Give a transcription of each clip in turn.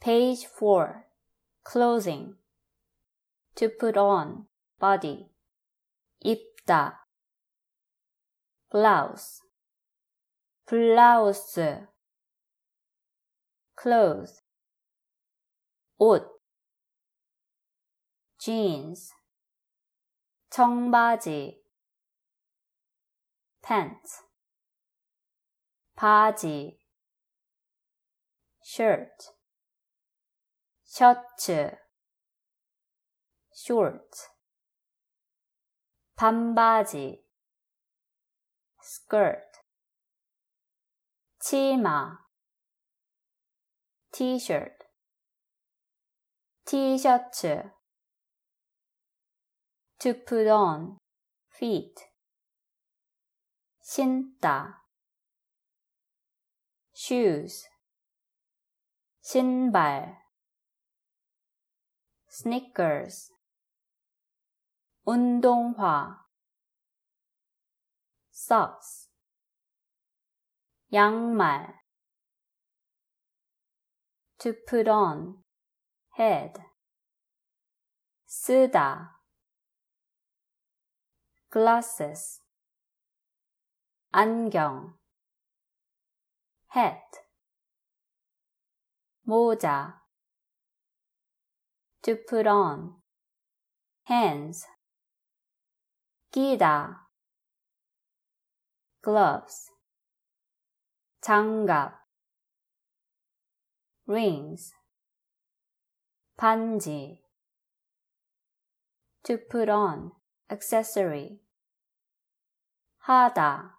Page 4. Clothing. To put on, body. 입다. Blouse. 블라우스. Clothes. 옷. Jeans. 청바지. Pants. 바지. Shirt. 셔츠. Shorts. 반바지. Skirt. 치마. T-shirt. 티셔츠. To put on, feet. 신다. Shoes. 신발. Sneakers. 운동화. Socks. 양말. To put on, head. 쓰다. Glasses. 안경. Hat. 모자. To put on, hands. 끼다. Gloves. 장갑. Rings. 반지. To put on, accessory. 하다.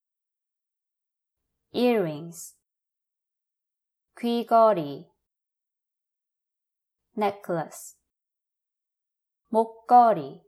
Earrings. 귀걸이. Necklace. 목걸이.